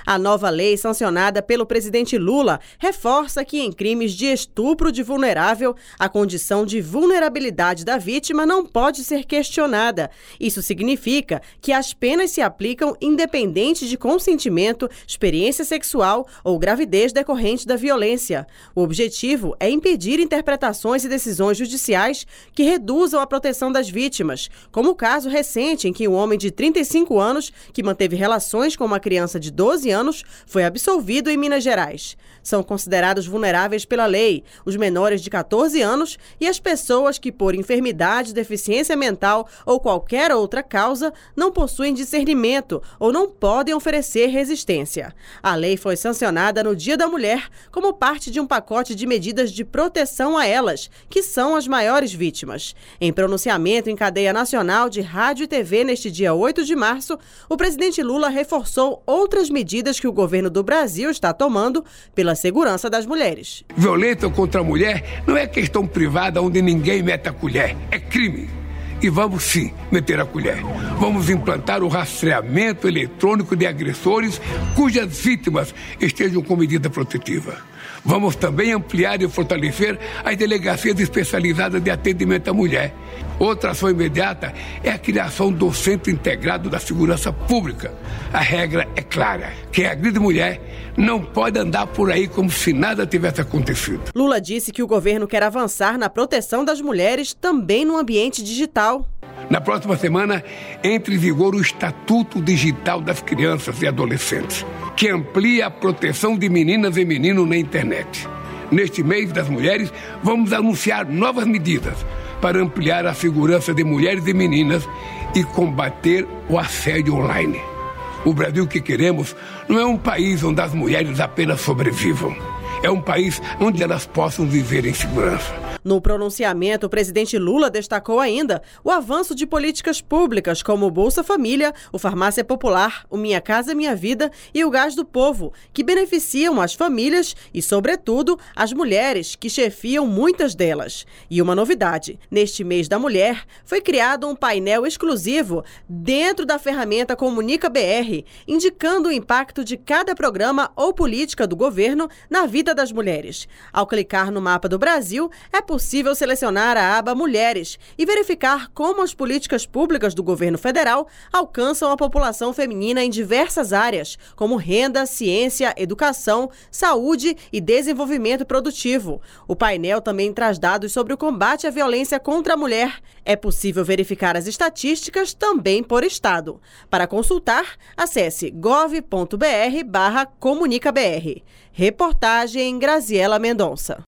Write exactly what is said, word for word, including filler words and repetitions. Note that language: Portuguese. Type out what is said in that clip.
A nova lei sancionada pelo presidente Lula reforça que em crimes de estupro de vulnerável, a condição de vulnerabilidade da vítima não pode ser questionada. Isso significa que as penas se aplicam independente de consentimento, experiência sexual ou gravidez decorrente da violência. O objetivo é impedir interpretações e decisões judiciais que reduzam a proteção das vítimas, como o caso recente em que um homem de trinta e cinco anos, que manteve relações com uma criança de doze anos, foi absolvido em Minas Gerais. São considerados vulneráveis pela lei os menores de catorze anos e as pessoas que, por enfermidade, deficiência mental ou qualquer outra causa, não possuem discernimento ou não podem oferecer resistência. A lei foi sancionada no Dia da Mulher como parte de um pacote de medidas de proteção a elas, que são as maiores vítimas. Em pronunciamento em cadeia nacional de rádio e T V neste dia oito de março, o presidente Lula reforçou outras medidas que o governo do Brasil está tomando pela segurança das mulheres. Violência contra a mulher não é questão privada onde ninguém mete a colher, é crime. E vamos sim meter a colher. Vamos implantar o rastreamento eletrônico de agressores cujas vítimas estejam com medida protetiva. Vamos também ampliar e fortalecer as delegacias especializadas de atendimento à mulher. Outra ação imediata é a criação do Centro Integrado da Segurança Pública. A regra é clara: quem agride mulher não pode andar por aí como se nada tivesse acontecido. Lula disse que o governo quer avançar na proteção das mulheres também no ambiente digital. Na próxima semana, entra em vigor o Estatuto Digital das Crianças e Adolescentes, que amplia a proteção de meninas e meninos na internet. Neste mês das mulheres, vamos anunciar novas medidas para ampliar a segurança de mulheres e meninas e combater o assédio online. O Brasil que queremos não é um país onde as mulheres apenas sobrevivam. É um país onde elas possam viver em segurança. No pronunciamento, o presidente Lula destacou ainda o avanço de políticas públicas como o Bolsa Família, o Farmácia Popular, o Minha Casa Minha Vida e o Gás do Povo, que beneficiam as famílias e, sobretudo, as mulheres, que chefiam muitas delas. E uma novidade: neste mês da mulher, foi criado um painel exclusivo dentro da ferramenta Comunica B R, indicando o impacto de cada programa ou política do governo na vida das mulheres. Ao clicar no mapa do Brasil, é possível selecionar a aba Mulheres e verificar como as políticas públicas do governo federal alcançam a população feminina em diversas áreas, como renda, ciência, educação, saúde e desenvolvimento produtivo. O painel também traz dados sobre o combate à violência contra a mulher. É possível verificar as estatísticas também por estado. Para consultar, acesse gov ponto br barra comunicabr. Reportagem Graziela Mendonça.